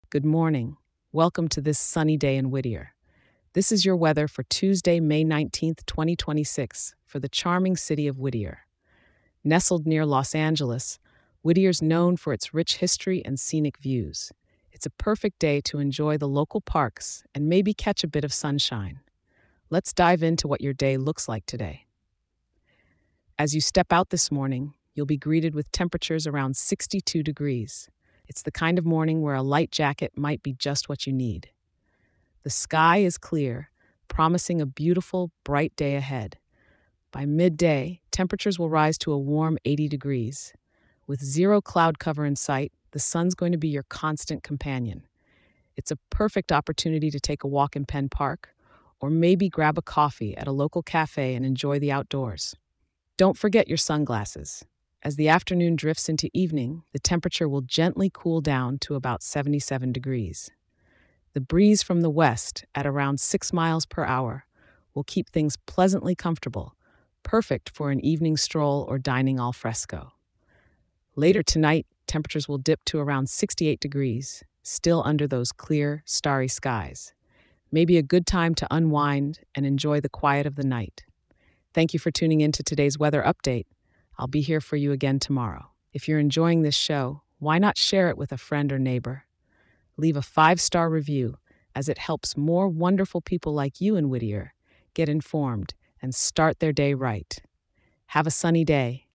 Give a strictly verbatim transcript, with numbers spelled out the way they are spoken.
Good morning. Welcome to this sunny day in Whittier. This is your weather for Tuesday, May nineteenth, twenty twenty-six, for the charming city of Whittier. Nestled near Los Angeles, Whittier's known for its rich history and scenic views. It's a perfect day to enjoy the local parks and maybe catch a bit of sunshine. Let's dive into what your day looks like today. As you step out this morning, you'll be greeted with temperatures around sixty-two degrees. It's the kind of morning where a light jacket might be just what you need. The sky is clear, promising a beautiful, bright day ahead. By midday, temperatures will rise to a warm eighty degrees. With zero cloud cover in sight, the sun's going to be your constant companion. It's a perfect opportunity to take a walk in Penn Park, or maybe grab a coffee at a local cafe and enjoy the outdoors. Don't forget your sunglasses. As the afternoon drifts into evening, the temperature will gently cool down to about seventy-seven degrees. The breeze from the west, at around six miles per hour, will keep things pleasantly comfortable, perfect for an evening stroll or dining al fresco. Later tonight, temperatures will dip to around sixty-eight degrees, still under those clear, starry skies. Maybe a good time to unwind and enjoy the quiet of the night. Thank you for tuning in to today's weather update. I'll be here for you again tomorrow. If you're enjoying this show, why not share it with a friend or neighbor? Leave a five-star review, as it helps more wonderful people like you in Whittier get informed and start their day right. Have a sunny day.